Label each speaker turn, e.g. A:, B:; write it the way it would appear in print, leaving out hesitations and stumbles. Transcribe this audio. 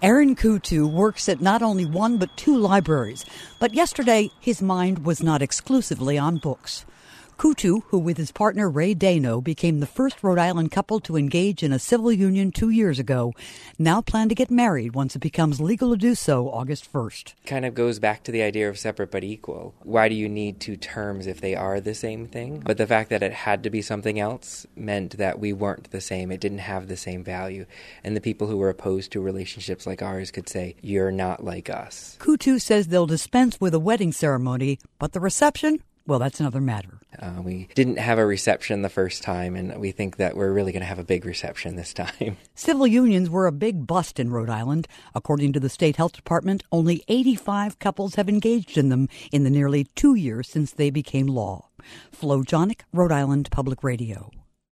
A: Aaron Coutu works at not only one but two libraries, but yesterday his mind was not exclusively on books. Coutu, who with his partner Ray Dano became the first Rhode Island couple to engage in a civil union 2 years ago, now plan to get married once it becomes legal to do so August 1st.
B: Kind of goes back to the idea of separate but equal. Why do you need two terms if they are the same thing? But the fact that it had to be something else meant that we weren't the same. It didn't have the same value. And the people who were opposed to relationships like ours could say, you're not like us.
A: Coutu says they'll dispense with a wedding ceremony, but the reception? Well, that's another matter.
B: We didn't have a reception the first time, and we think that we're really going to have a big reception this time.
A: Civil unions were a big bust in Rhode Island. According to the state health department, only 85 couples have engaged in them in the nearly 2 years since they became law. Flo Jonick, Rhode Island Public Radio.